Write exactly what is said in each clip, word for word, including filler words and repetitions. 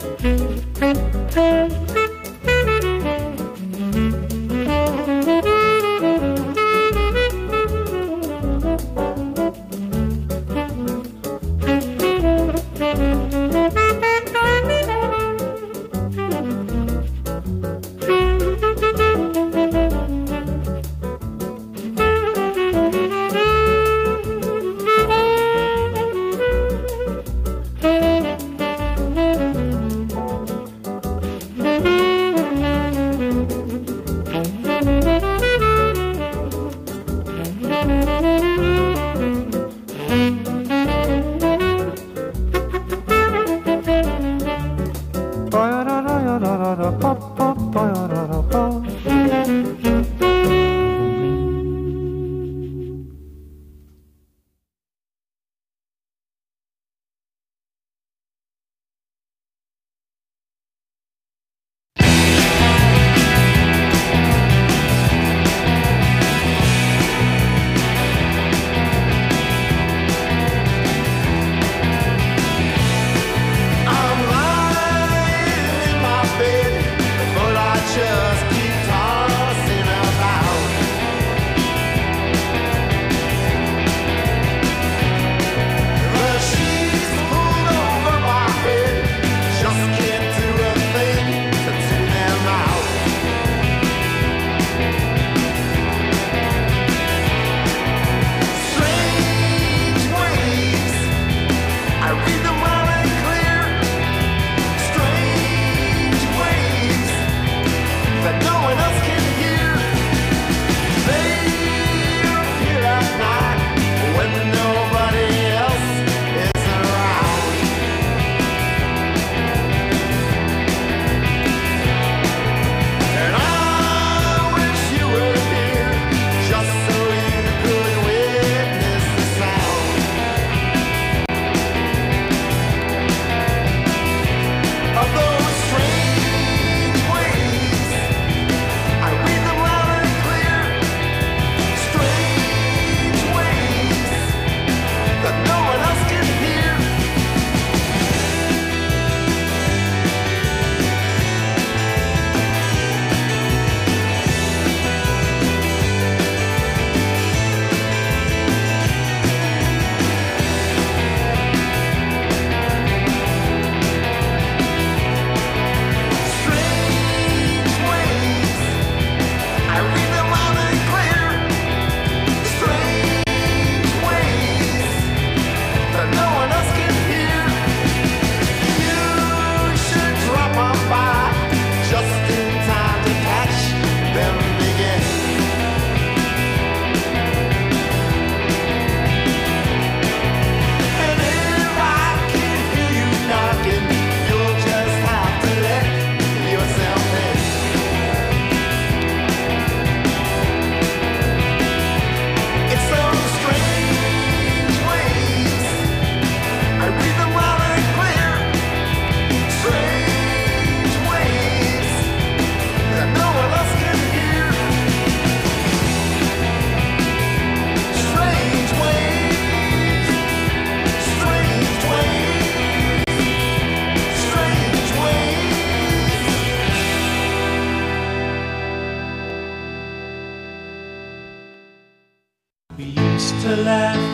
to laugh,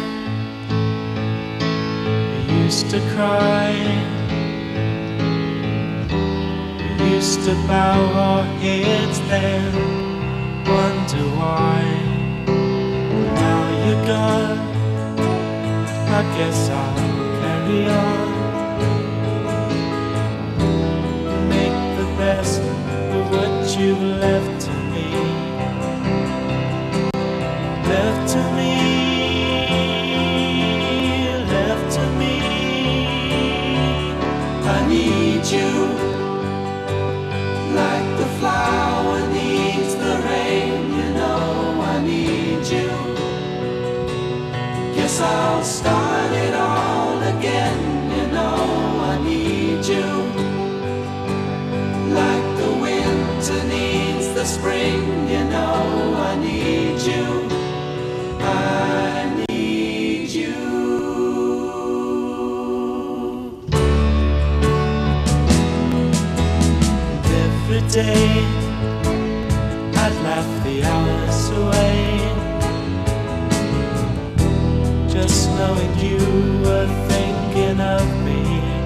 we used to cry, we used to bow our heads then, wonder why. Now you're gone, I guess I'll carry on, make the best of what you've left to me, left to me. I need you like the flower needs the rain, you know I need you. Guess I'll start it all again, you know I need you. Like the winter needs the spring, you know I need you. I need you. every day I'd laugh the hours away, just knowing you were thinking of me.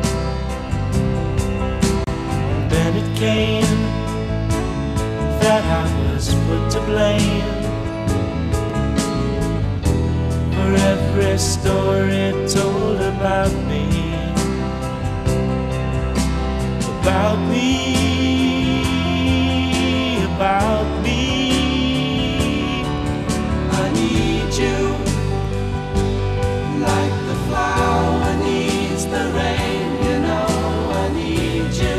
And then it came that I was put to blame for every story told about me, about me, about me. I need you like the flower needs the rain, you know. I need you.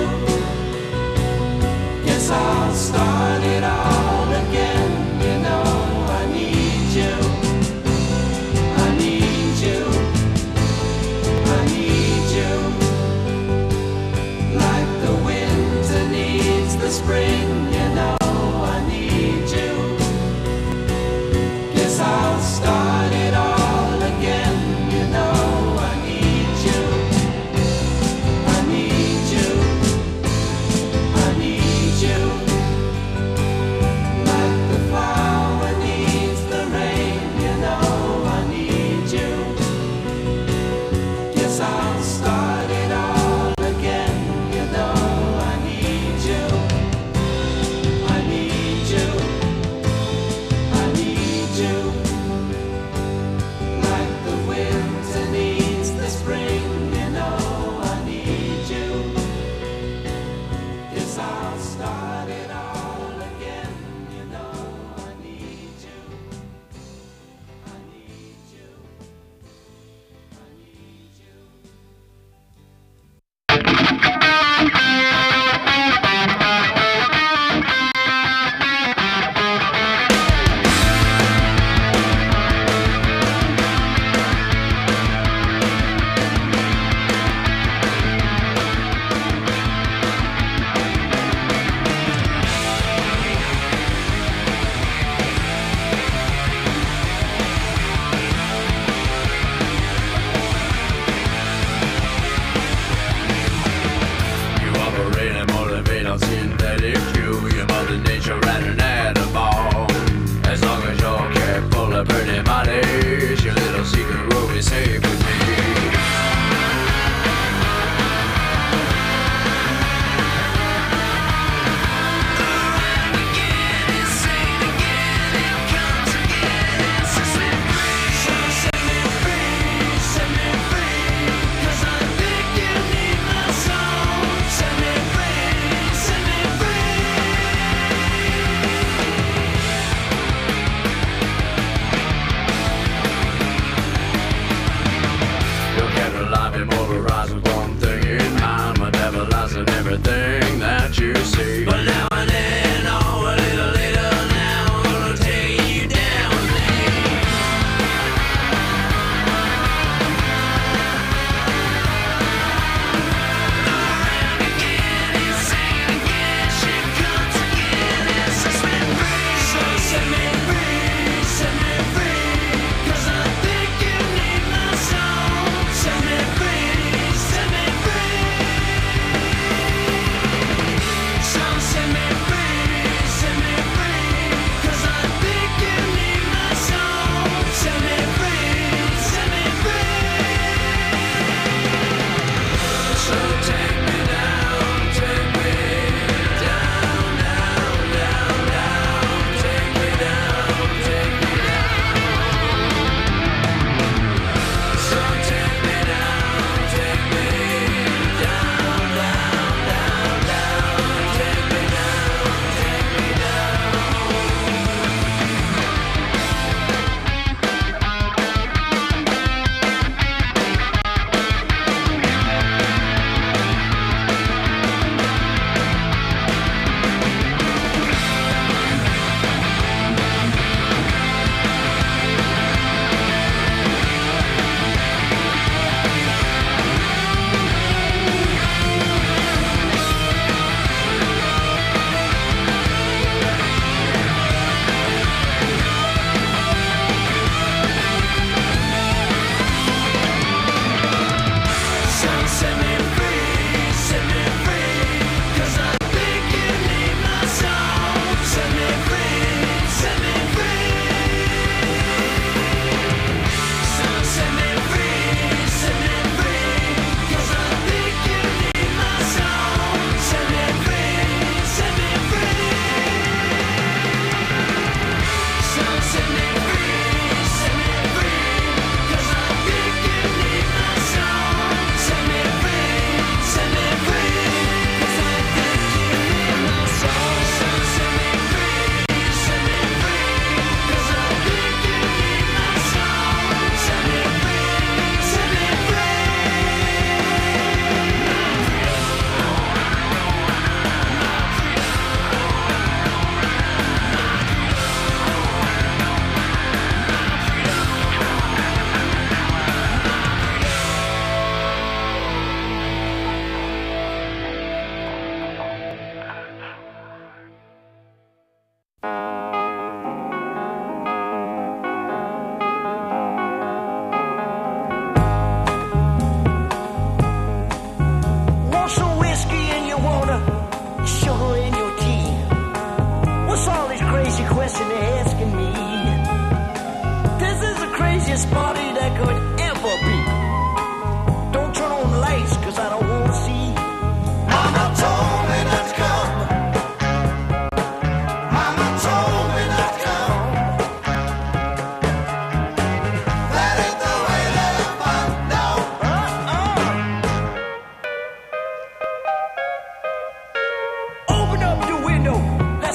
Guess I'll start it all again, you know. I need you. I need you. I need you. Like the winter needs the spring, you know. I need you. Guess I'll start it all again, you know. I need you. I need you. I need you. Like the flower needs the rain, you know. I need you. Guess I'll start it all again, you know. I need you. I need you. I need you. Like the winter needs the spring, you know. I need you. Guess I'll start it all again, you know. I need you. I need you. I need you. You operate and motivate on synthetic fuel. Your mother nature ran an animal. As long as you're careful of pretty bodies, your little secret will be safe with me. You can't rely me, motorized with one thing in mind. My devil lies in everything that you see. But now and then, oh, a little later now, I'm gonna take you down with me. Around again, insane again, she comes again and sets me free. So set me free, set me free, 'cause I think you need my soul. Set me free, set me free.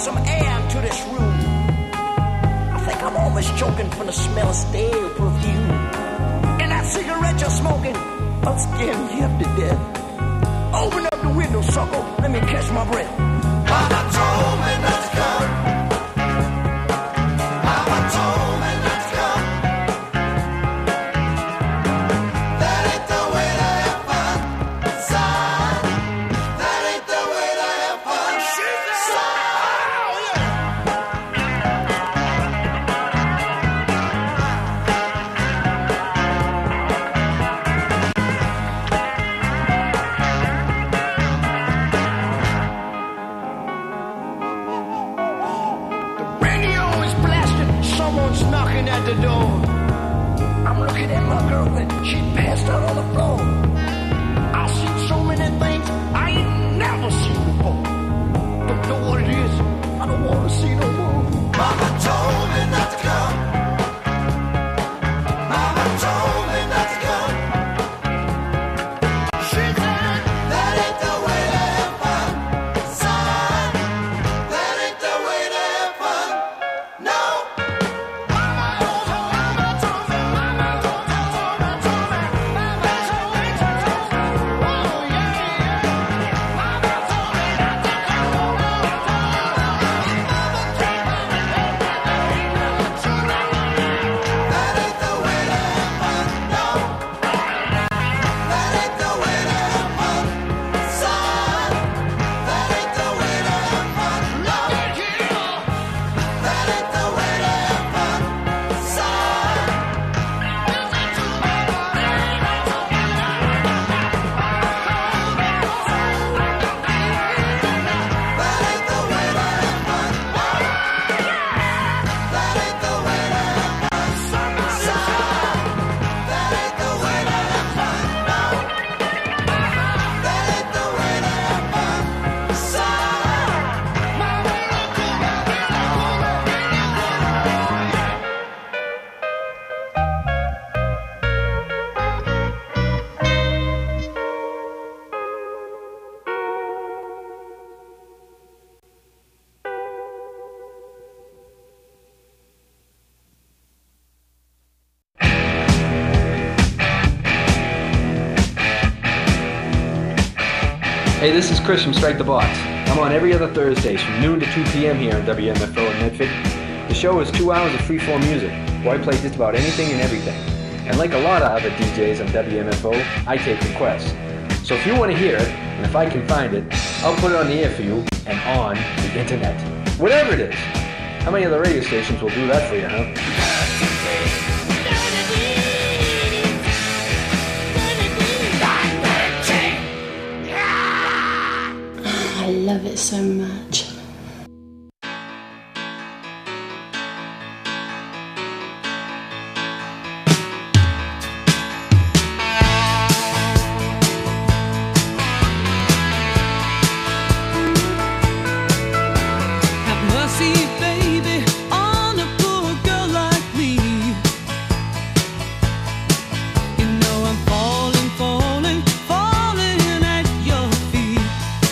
some air into this room. I think I'm almost choking from the smell of stale perfume. And that cigarette you're smoking, I'm scaring you up to death. Open up the window, sucker, let me catch my breath. Mama told me not to come. Mama told me not to come. That ain't the way to have fun, son. That ain't the way to have fun, son. Someone's knocking at the door. I'm looking at my girlfriend. She passed out on the floor. I've seen so many things I ain't never seen before. Don't know what it is. I don't want to see no more. Mama told me not to come. Mama told me not to come. She said that ain't the way to have fun, son. That ain't the way to have fun. No. Hey, this is Chris from Strike the Box. I'm on every other Thursdays from noon to two p.m. here on W M F O in Medford. The show is two hours of freeform music, where I play just about anything and everything. And like a lot of other D Js on W M F O, I take requests. So if you want to hear it, and if I can find it, I'll put it on the air for you and on the internet. Whatever it is. How many other radio stations will do that for you, huh? I love it so much. Have mercy, baby, on a poor girl like me. You know I'm falling, falling, falling at your feet.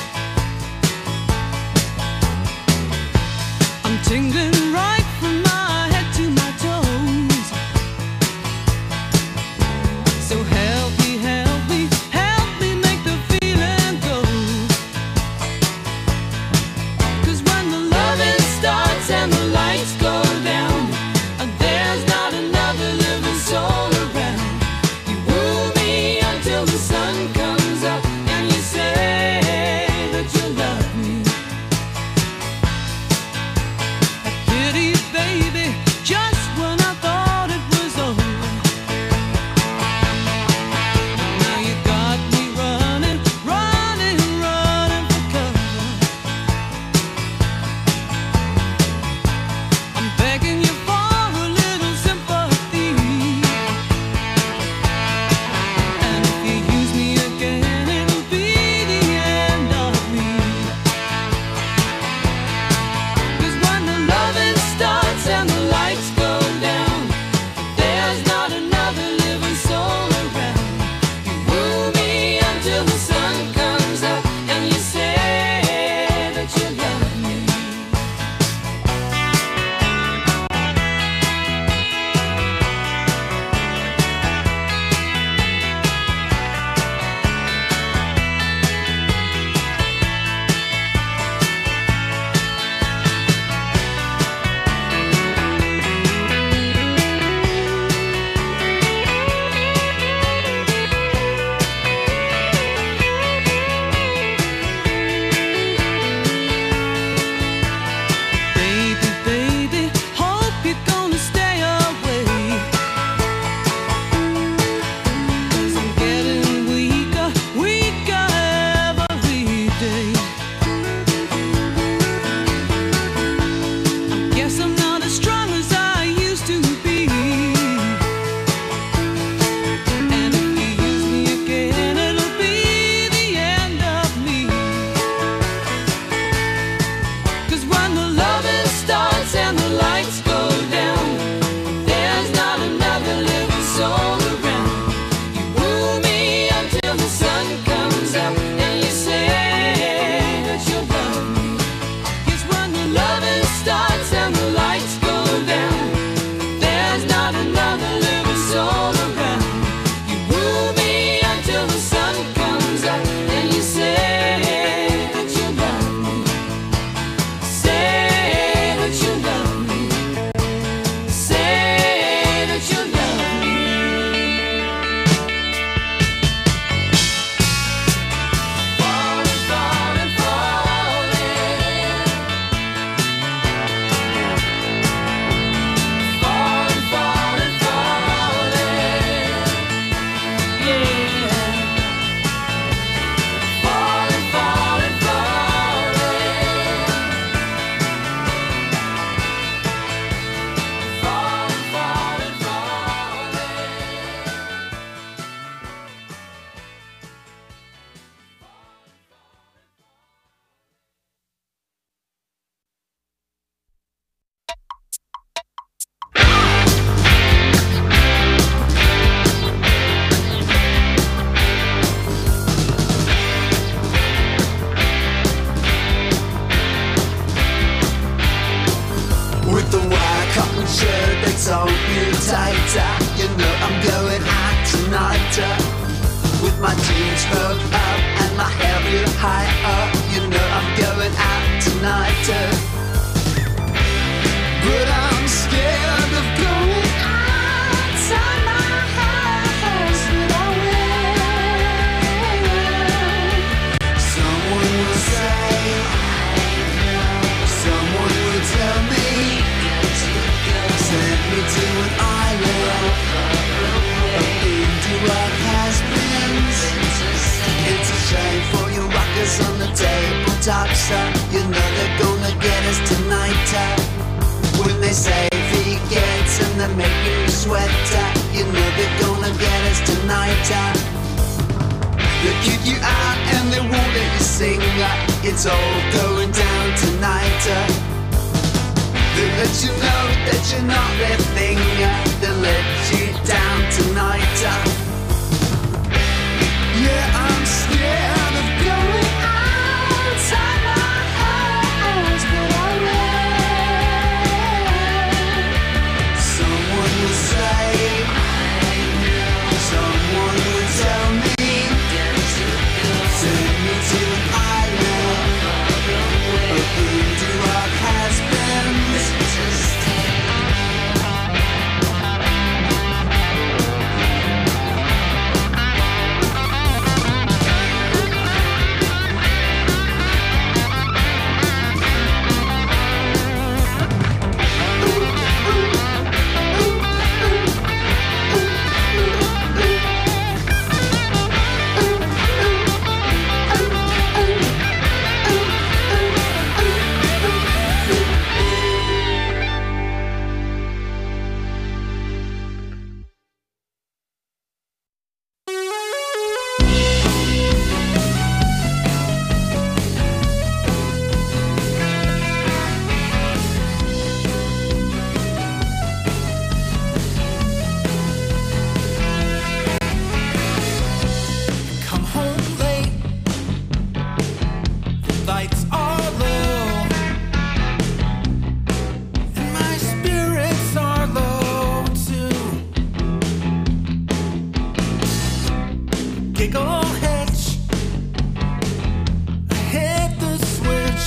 I'm tingling right from my head to my toes. So help me, help me, help me make the feeling go. 'Cause when the loving starts and the lights go down, and there's not another living soul around, you woo me until the sun comes up and you say that you love me. I pity smoke up and my hair real high up. You know I'm going out tonight. uh, But I'm scared of going outside my house. But I will. Someone will say, someone will tell me, send me to an island into what has been. It's a shame for you rockers on the tabletop, son. You know they're gonna get us tonight. uh, When they say vegans and they're making you sweat, uh, you know they're gonna get us tonight. uh. They'll kick you out and they won't let you sing. uh, It's all going down tonight. uh. They'll let you know that you're not their thing. uh, They'll let you down tonight. uh. Yeah, I'm scared of going outside my house, but I will. Someone will say, someone will tell me, send me to an island into what has been. Come home late, the lights are low, and my spirits are low too. Giggle hitch, I hit the switch.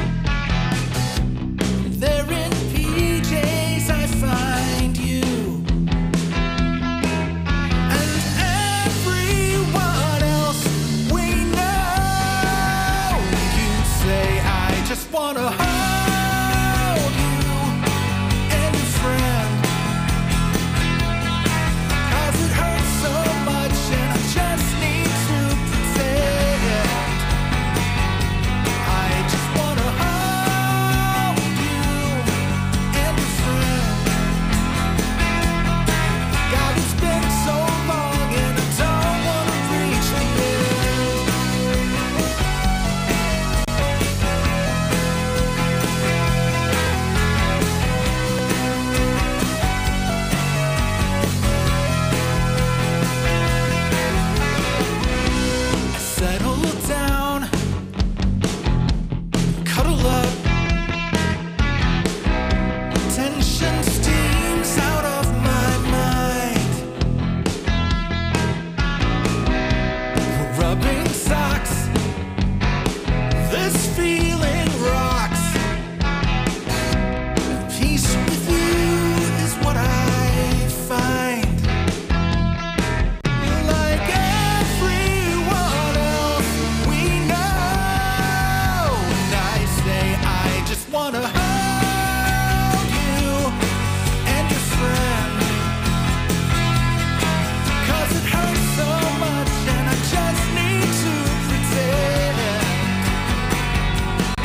There in P Js I find you. And everyone else we know, you say I just wanna hold you and your friend. 'Cause it hurts so much and I just need to pretend. I just wanna hold you and your friend. God, it's been so long and I don't wanna reach the end. Settle down, cuddle up. Tension steams out of my mind. We're rubbing socks. This feeling rocks. Peace with you is what I find. Like everyone else we know, and I say I just wanna hold you and your friend. 'Cause it hurts so much and I just need to pretend.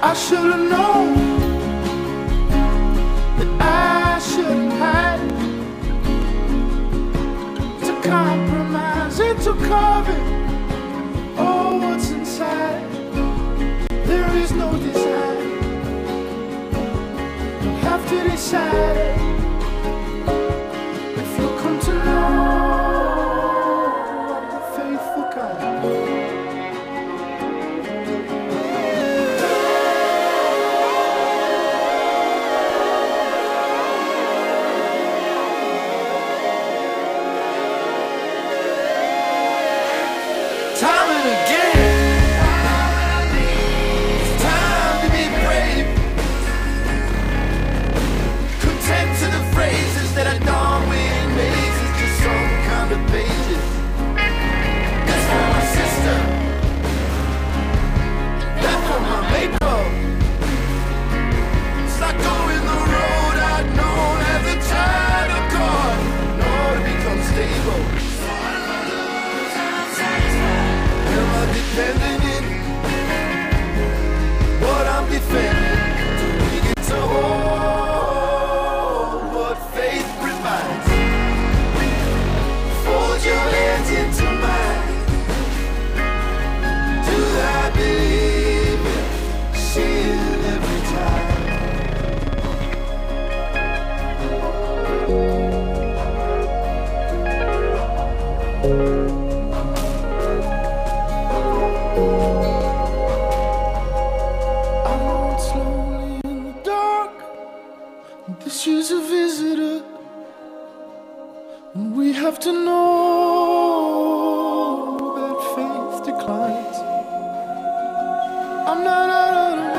I should have known that I shouldn't hide. To compromise and to cover all what's inside. There is no desire. You have to decide if you come to know the faithful kind. Time and again, it's time to be brave. Content to the phrases that are Darwin makes. It's just some kind of pages. That's for my sister, that for my maple. It's like going the road I'd known as a child of God, in order to become stable. Defending it, what I'm defending. Do we get to hold what faith provides? Fold your hands into mine. Do I believe it? See it every time. This is a visitor, and we have to know that faith declines. I'm not out of the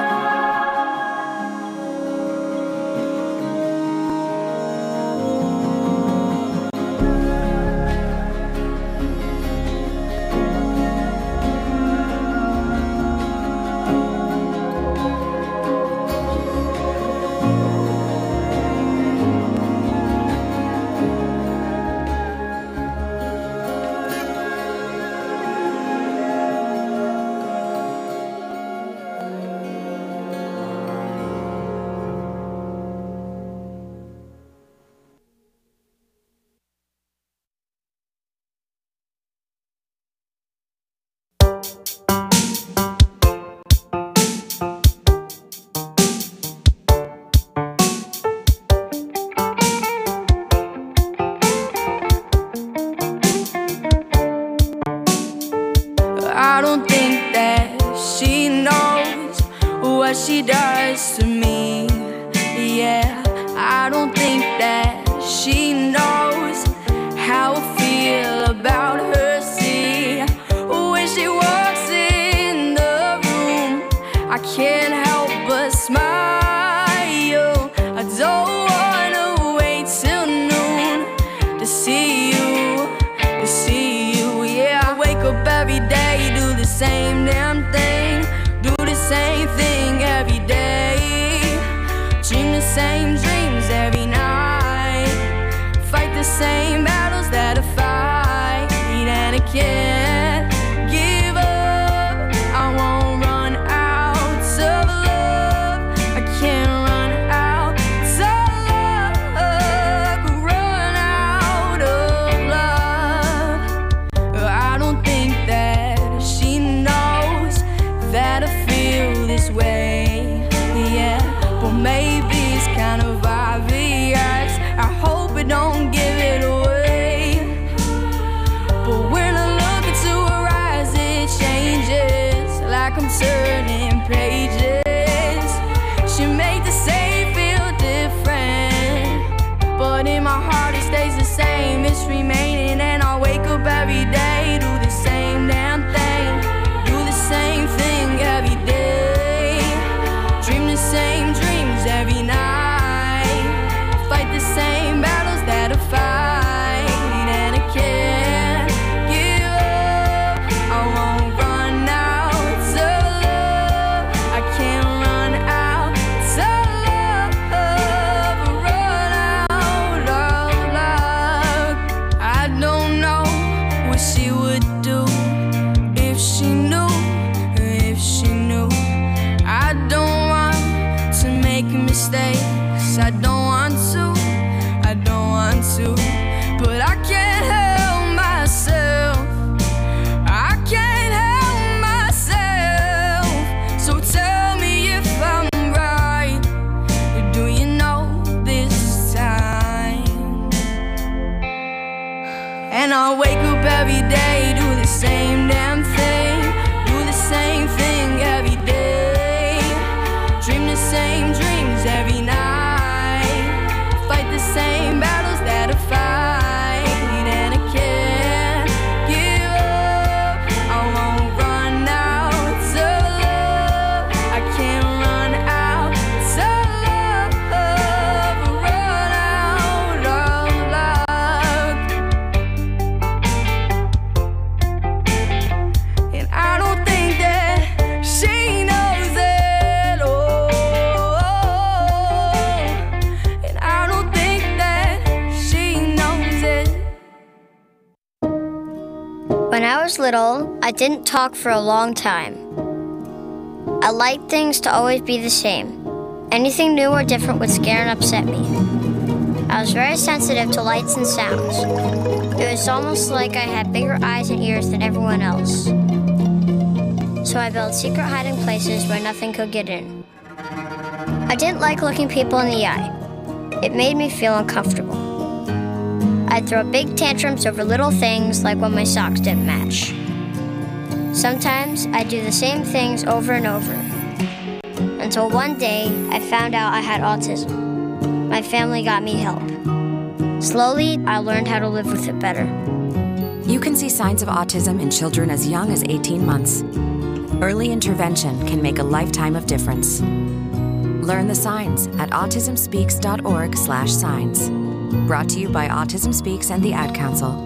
I don't think that she knows what she does to me. Yeah, I don't think that she knows how I feel about her. See, when she walks in the room, I can't help but smile. I don't wanna wait till noon to see you, to see you. Yeah, I wake up every day, do the same damn thing, do the same thing every day, dream the same dreams every night, fight the same battles that I fight, and I can't give up. I won't run out of love. I can't run out of love. Run out of love. I don't think that she knows that I feel this way. Yeah, but maybe it's kind of obvious. I hope it don't give it away. But when I look into her eyes, it changes, like I'm turning pages. She made the same feel different, but in my heart it stays the same. It's remaining, and I wake up every day, do the same damn thing, do the same thing every day, dream the same dreams every night, fight the same battles that I fight, and I can't give up. I won't run out of love. I can't run out of love. Run out of love. I don't know what she would do if she knew, if she knew. I don't little, I didn't talk for a long time. I liked things to always be the same. Anything new or different would scare and upset me. I was very sensitive to lights and sounds. It was almost like I had bigger eyes and ears than everyone else. So I built secret hiding places where nothing could get in. I didn't like looking people in the eye. It made me feel uncomfortable. I'd throw big tantrums over little things like when my socks didn't match. Sometimes I'd do the same things over and over. Until one day, I found out I had autism. My family got me help. Slowly, I learned how to live with it better. You can see signs of autism in children as young as eighteen months. Early intervention can make a lifetime of difference. Learn the signs at autism speaks dot org slash signs. Brought to you by Autism Speaks and the Ad Council.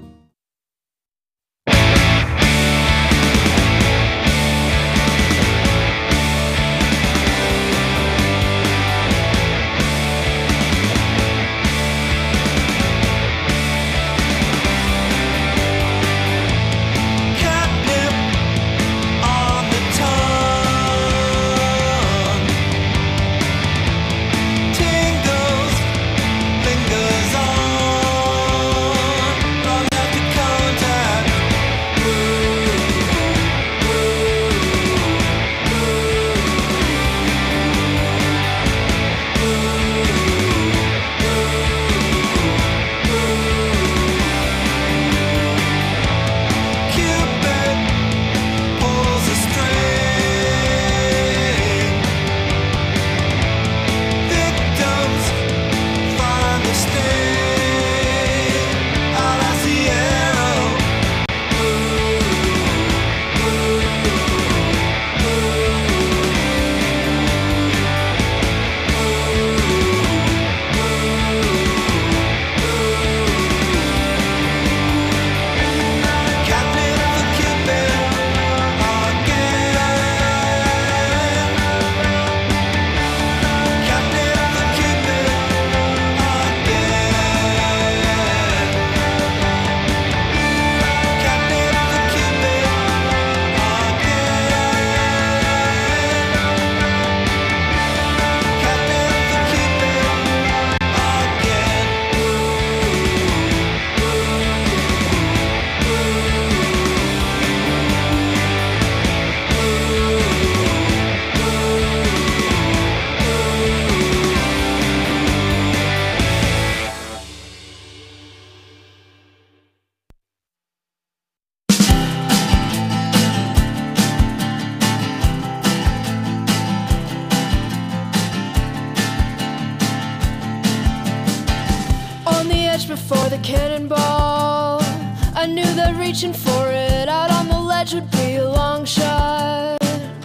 Before the cannonball, I knew that reaching for it out on the ledge would be a long shot.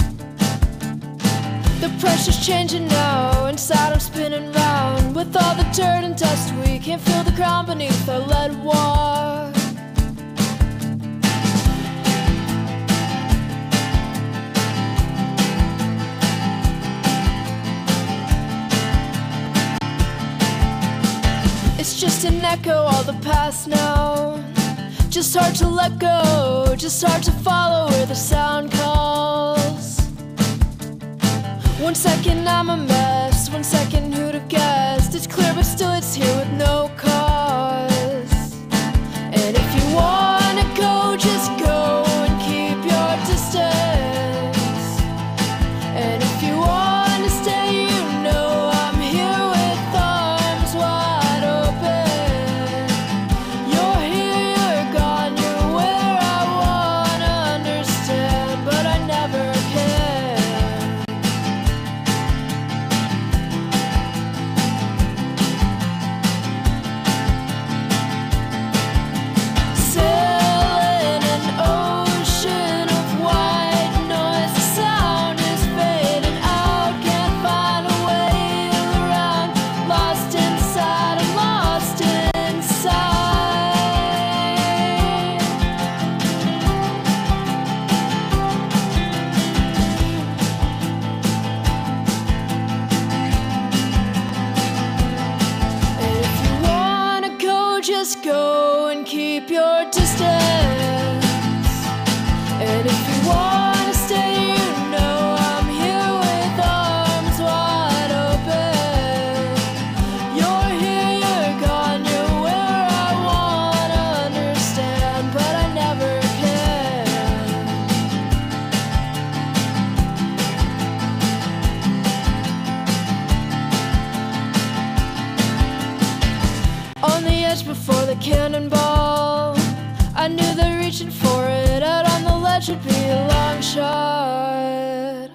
The pressure's changing now, inside I'm spinning round. With all the dirt and dust, we can't feel the ground beneath our lead walk. It's just an echo, all the past now. Just hard to let go, just hard to follow where the sound calls. One second I'm a mess, one second who'd have guessed. It's clear but still it's here with no cause. And if you wanna go, just go and keep your distance. And if you wanna stay, you know I'm here with arms wide open. You're here, you're gone, you're where I wanna understand, but I never can. that should be a long shot.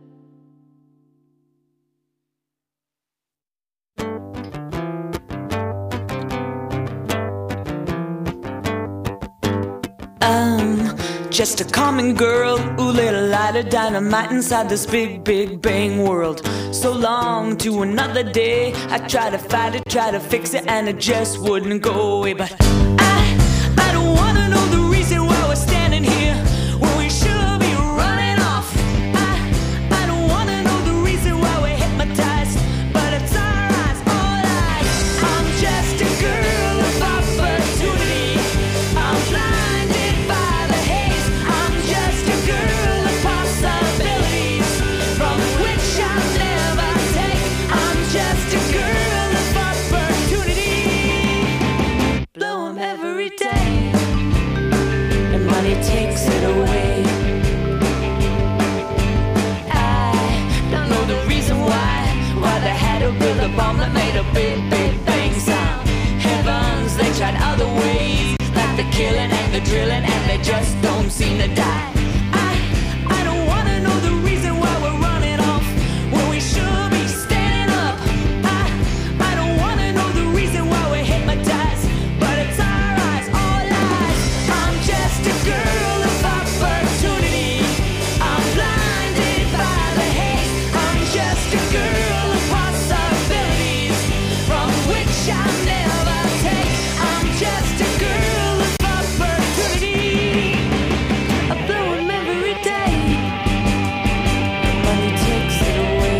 I'm just a common girl who lit a light of dynamite inside this big, big bang world. So long to another day. I try to fight it, try to fix it, and it just wouldn't go away. But I, I don't wanna know the reason why we're standing here when we should be running off. I, I don't wanna know the reason why we're hypnotized, but it's our eyes, all eyes. I'm just a girl of opportunity. I'm blinded by the haze. I'm just a girl of possibilities from which I'll never take. I'm just a girl of opportunity. Blow 'em every day, and money takes it away. I don't know the reason why, why they had to build a bomb that made a big, big bang sound. Heavens, they tried other ways, like the killing and the drilling, and they just don't seem to die. I, I don't wanna know the reason why we're running off when we should be standing up. I, I don't wanna know the reason why we're hypnotized, but it's our eyes, all eyes. I'm just a girl of opportunity. I'm blinded by the haze. I'm just a girl of possibilities from which I'll never take. I'm just a girl of opportunity. I blow 'em every day. Money takes it away.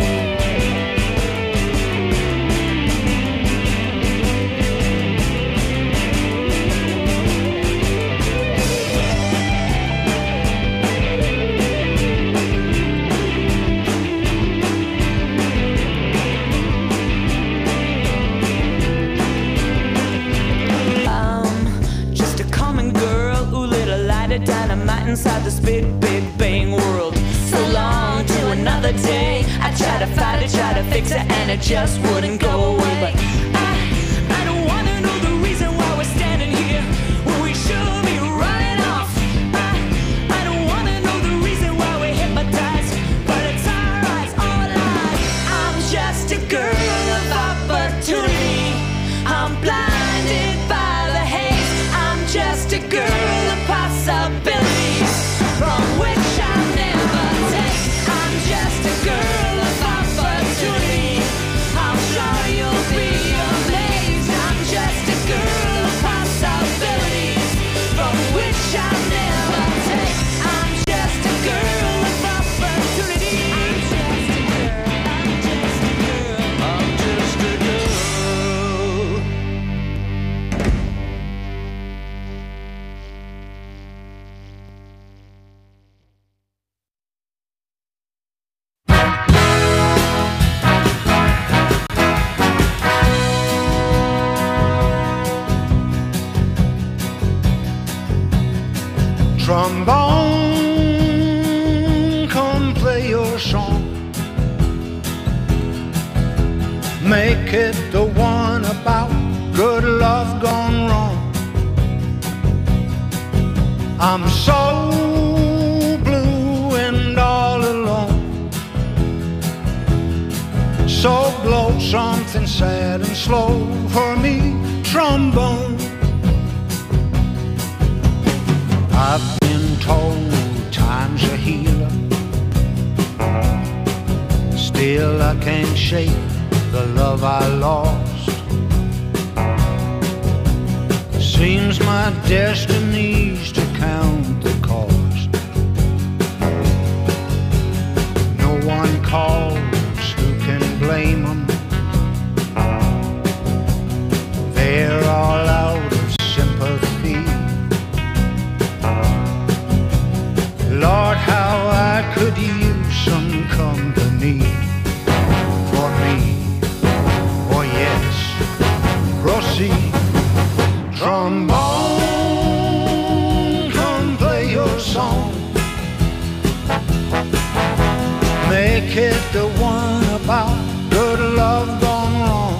I'm just a common girl who lit a light of dynamite inside this big, big bang world. So long to another day. I try to fight it, try to fix it, and it just wouldn't go away. But I, I don't wanna know the reason why we're standing here when we should be running off. I, I don't wanna know the reason why we're hypnotized, but it's our eyes, all eyes. I'm just a girl of opportunity. I'm blinded by the haze. I'm just a girl of possibilities from which I'll never take. I'm just a girl of opportunity. I'm sure you'll be amazed. I'm just a girl of possibilities from which I'll never take. I'm just a girl of opportunity. I'm just a girl. I'm just a girl. I'm just a girl. Trombone, come play your song. Make it the one about good love gone wrong. I'm so blue and all alone. So blow something sad and slow for me, trombone. I've been told time's a healer. Still I can't shake the love I lost. Seems my destiny's to count the cost. No one calls, who can blame them? They're all out of sympathy. Lord, how I could use some company for me. Oh yes, proceed. Trombone, come play your song. Make it the one about good love gone wrong.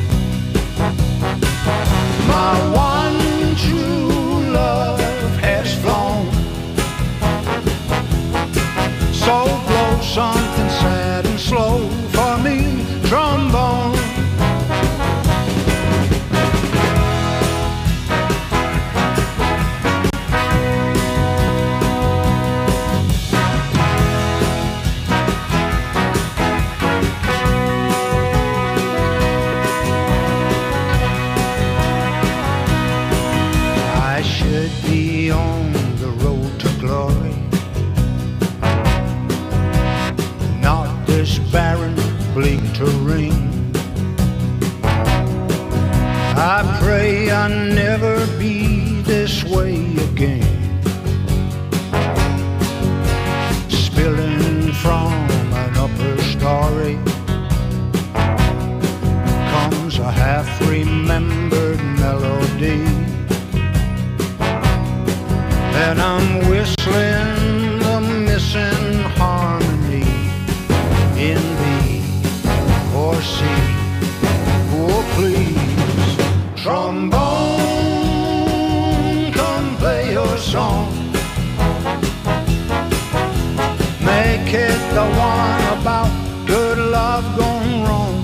My one true love has flown. So blow something sad and slow for me, trombone. I should be on the road to glory, not this barren, bleak terrain. I pray I never be this way again, spilling from an upper story comes a half-remembered melody, and I'm whistling the missing harmony in B or C. Oh, please, trombone, come play your song. Make it the one about good love gone wrong.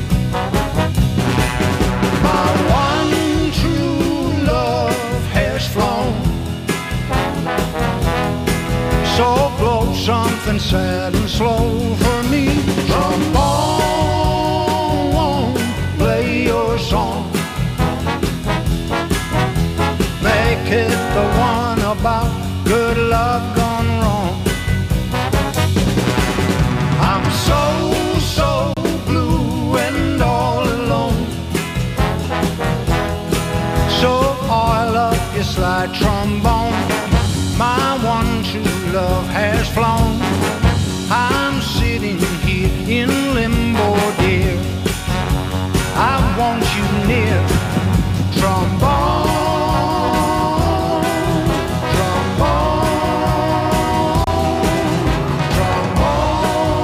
My one true love has flown. So blow something sad and slow for me, trombone, play your song. Make it the one about good love gone wrong. I'm so, so blue and all alone. So oil up your slide trombone. My one true love has flown. I'm sitting here in limbo, dear. I want you near, trombone, trombone, trombone.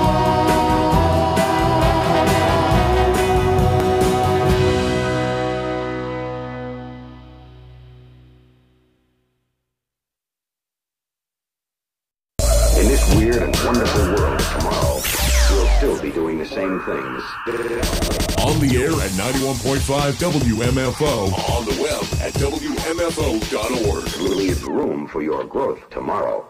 In this weird and wonderful world tomorrow, we'll still be doing the same things. On the air at ninety-one point five W M F O. On the web at W M F O dot org. Leave room for your growth tomorrow.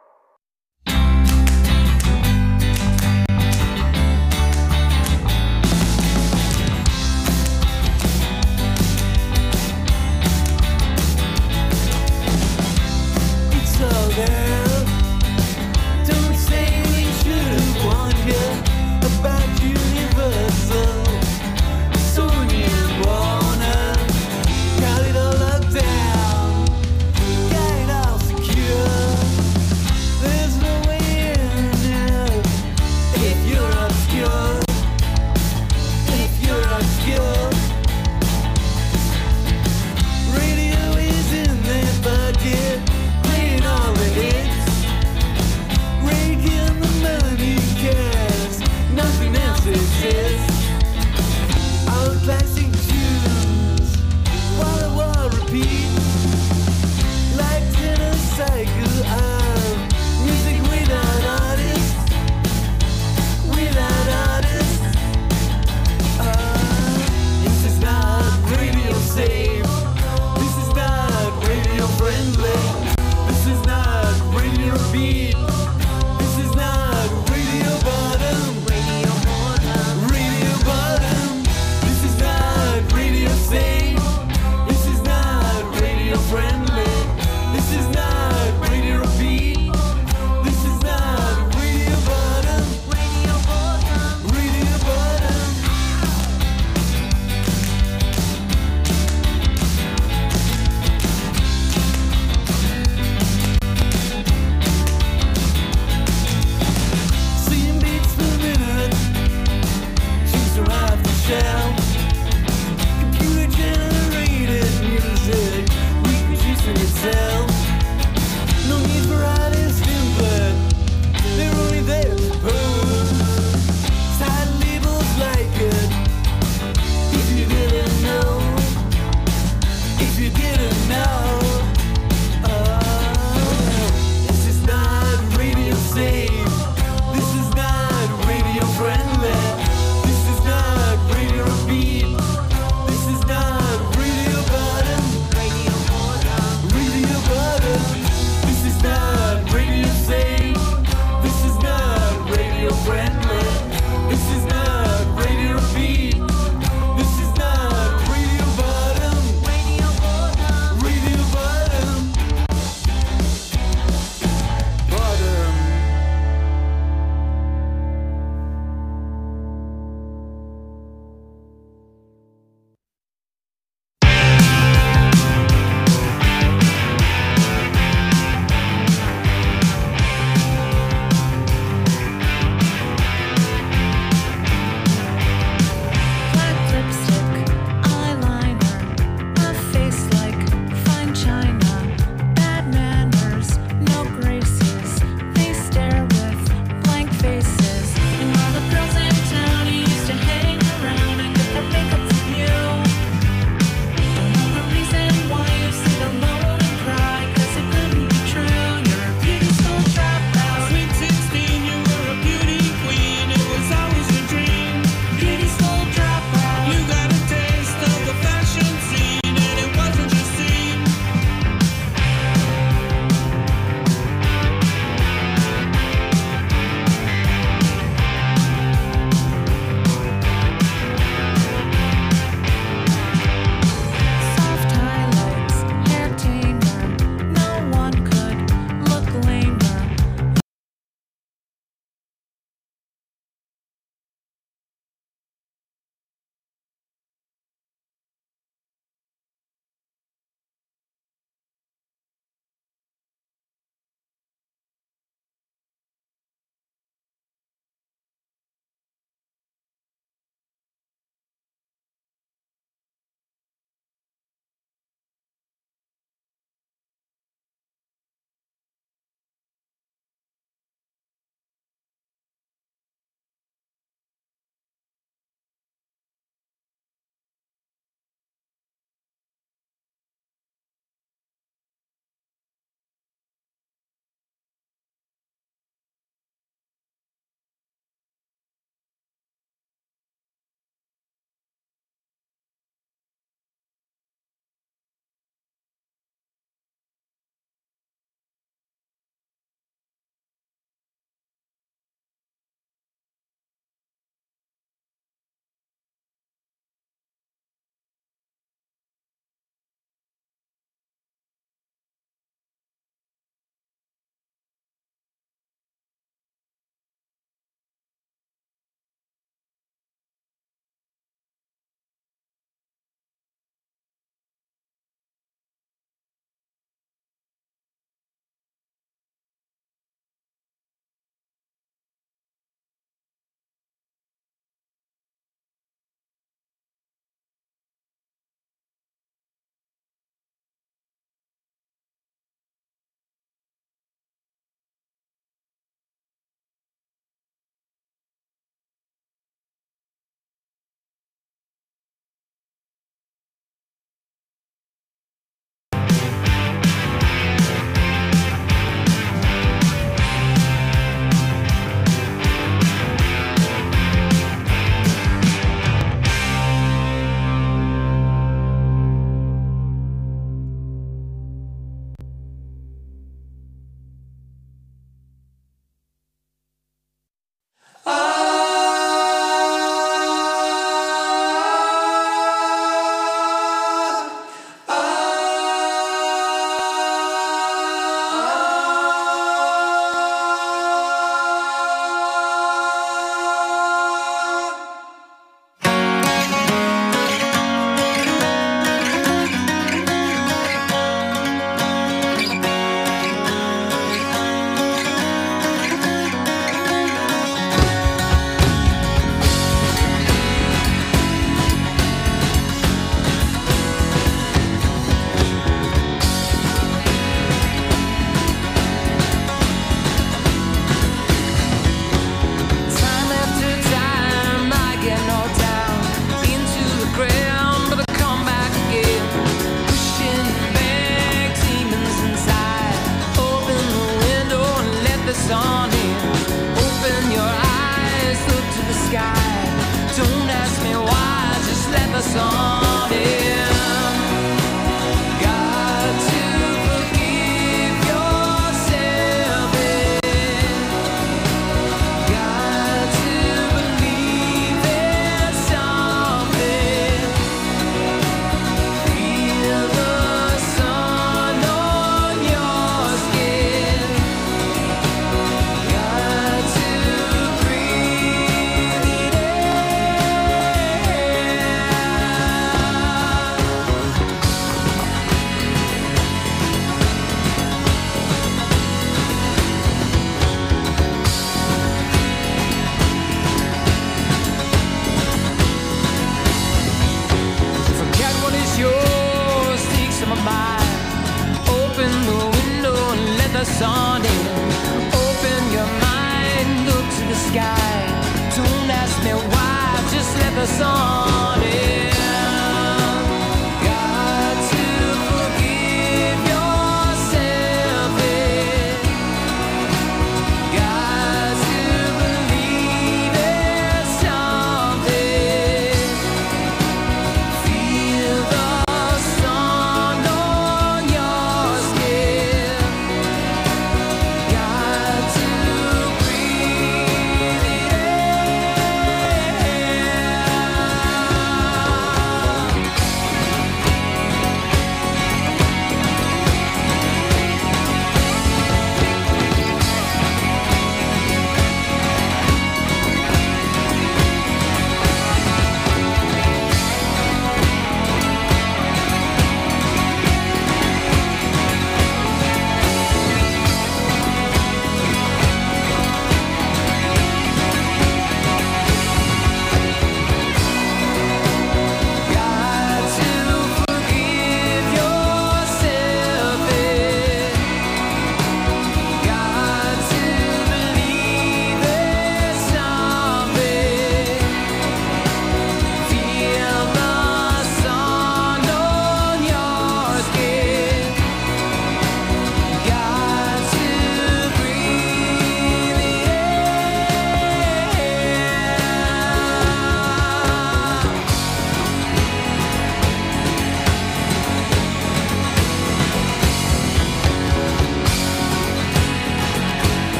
So girl, don't say we should have warned you about Universal. Sony and Warner got it all locked down, got it all secure.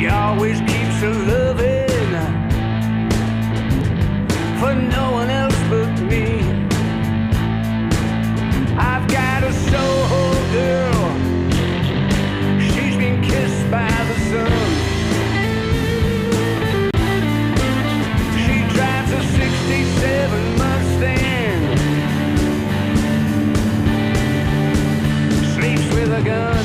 She always keeps her loving for no one else but me. I've got a soul girl, she's been kissed by the sun. She drives a sixty-seven Mustang, sleeps with a gun.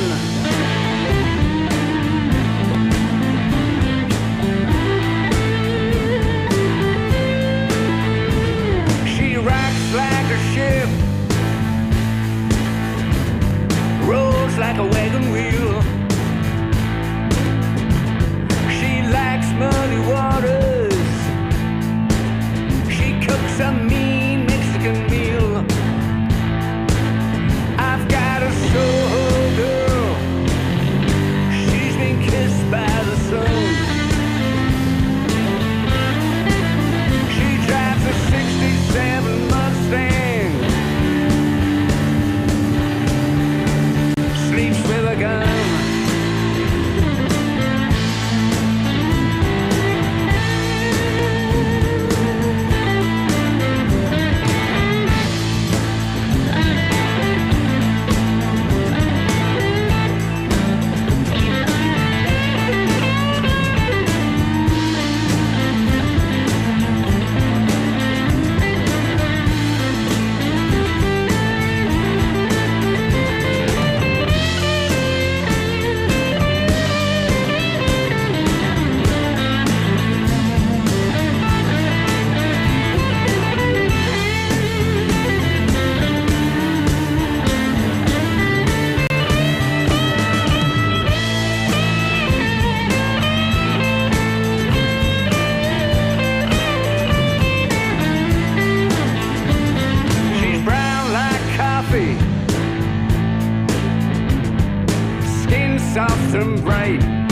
She rocks like a ship, rolls like a wagon wheel. She likes muddy waters, she cooks a mean Mexican meal. I've got a soul girl, she's been kissed by the sun. She drives a sixty-seven Mustang, sleeps with a gun. She's brown like coffee, skin soft and bright.